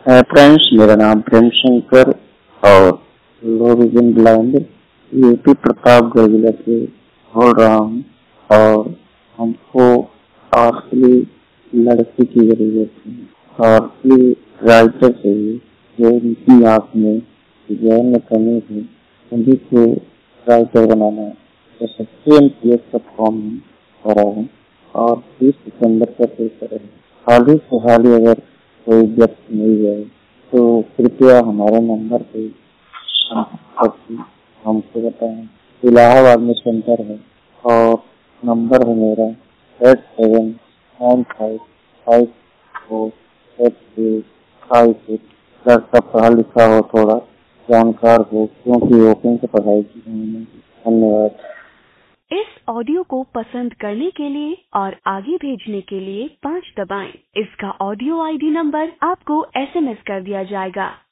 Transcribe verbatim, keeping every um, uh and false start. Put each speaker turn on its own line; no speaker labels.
Friends, मेरा नाम प्रेम शंकर और low vision blind UP Pratapgarh जिला से बोल रहा हूँ। और हमको आखिरी लड़की की जरूरत है, आखिरी राइटर चाहिए जो उनकी आँख में ज्ञान में कमी है, उन्हीं को राइटर बनाना है। तो सबसे एमपीएस का फॉर्म भरा है और बीस सितंबर का पेपर है। हाल ही से हाल ही अगर कोई व्यक्ति मिल जाए तो कृपया हमारे नंबर पे हमको बताएं। इलाहाबाद में सेंटर है और नंबर है मेरा eight seven nine five five four eight three five six. लड़का पढ़ा लिखा हो, थोड़ा जानकार हो, क्योंकि ओपन से पढ़ाई की है। धन्यवाद।
इस ऑडियो को पसंद करने के लिए और आगे भेजने के लिए पाँच दबाएं। इसका ऑडियो आईडी नंबर आपको एसएमएस कर दिया जाएगा।